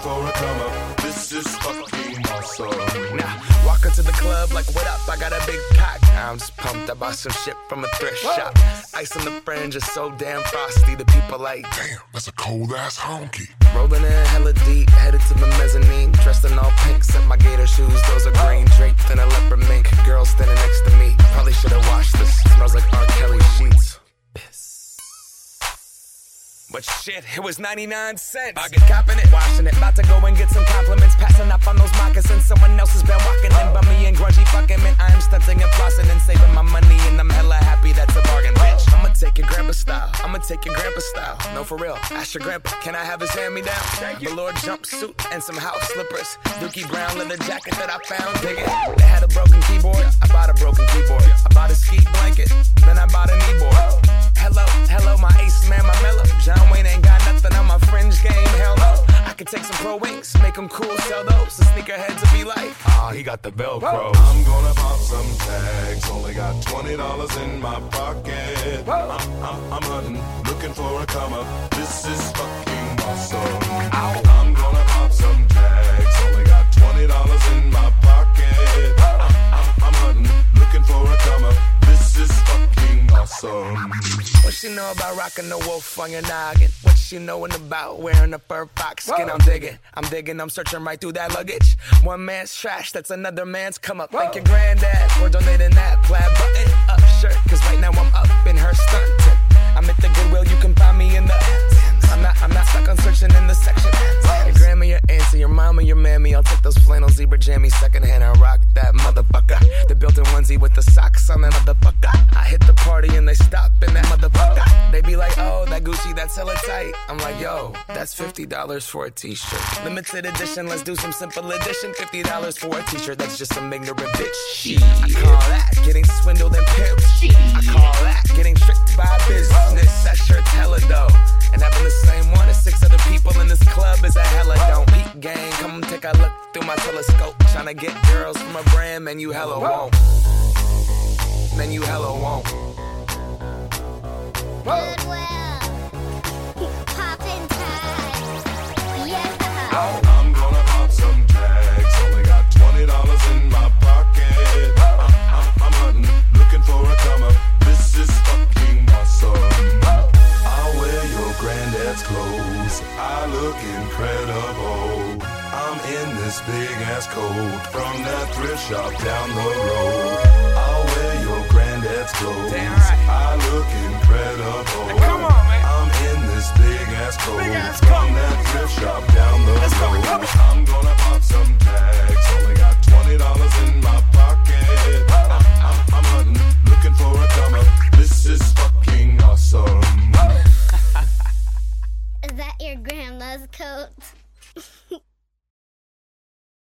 for a come up. This is fucking awesome. Now, walk into the club like, what up? I got a big cock. I'm just pumped. I bought some shit from a thrift shop. Ice on the fringe is so damn frosty. The people like, damn, that's a cold ass honky. Rolling in hella deep, headed to the mezzanine. Dressed in all pink, set my gator shoes. Those are green, draped in a leopard mink. Girl standing next to me. Probably should've washed this. Smells like R. Kelly sheets. But shit, it was 99 cents. I get copping it, washing it. About to go and get some compliments. Passing up on those moccasins. Someone else has been walking in by me and grungy fucking man. I am stunting and flossing and saving my money. And I'm hella happy that's a bargain, bitch. I'ma take your grandpa style. I'ma take your grandpa style. No, for real. Ask your grandpa, can I have his hand-me-down? Velour jumpsuit and some house slippers. Dookie brown leather jacket that I found. Dig it. They had a broken keyboard. I bought a broken keyboard. I bought a ski blanket. Then I bought a kneeboard. Hello, my ace man, my mellow. John Wayne ain't got nothing on my fringe game, hell no. I could take some pro wings, make them cool, sell those. The sneakerheads will be like, he got the Velcro. I'm gonna pop some tags, only got $20 in my pocket. I'm hunting, looking for a come up. This is fucking awesome. I'm gonna pop some tags, only got $20 in my pocket. I'm hunting, looking for a come up. This is fucking awesome. What she know about rocking the wolf on your noggin? What she knowin' about wearing a fur fox skin? I'm digging, I'm searching right through that luggage. One man's trash, that's another man's come up. Thank your granddad for donating that plaid button up shirt. Cause right now I'm up in her skirt. I'm at the Goodwill, you can find me in the I'm not stuck on searching in the section. Your grandma, your auntie, your mama, your mammy. I'll take those flannel zebra jammies secondhand and rock that motherfucker. The built-in onesie with the socks on that motherfucker. I hit the party and they stop in that motherfucker. They be like, oh, that Gucci, that's hella tight. I'm like, yo, that's $50 for a t-shirt. Limited edition, let's do some simple edition. $50 for a t-shirt, that's just some ignorant bitch. I call that getting swindled and pimped. I call that getting tricked by business. That shirt's hella dope. And having the same one as 6 other people in this club is a hella don't. Peep gang, come take a look through my telescope. Tryna get girls from a brand, man, you hella won't. Man, you hella won't. Goodwill, poppin' tags, yeah. I'm gonna pop some tags, only got $20 in my pocket. I'm hunting, looking for a come up. This is fucking awesome. I'll wear your granddad's clothes, I look incredible. I'm in this big ass coat from that thrift shop down the road. I'll wear your granddad's clothes, I look incredible. Hey, come on, man. I'm in this big ass coat from that thrift shop down the road. I'm gonna pop some tags, only got $20 in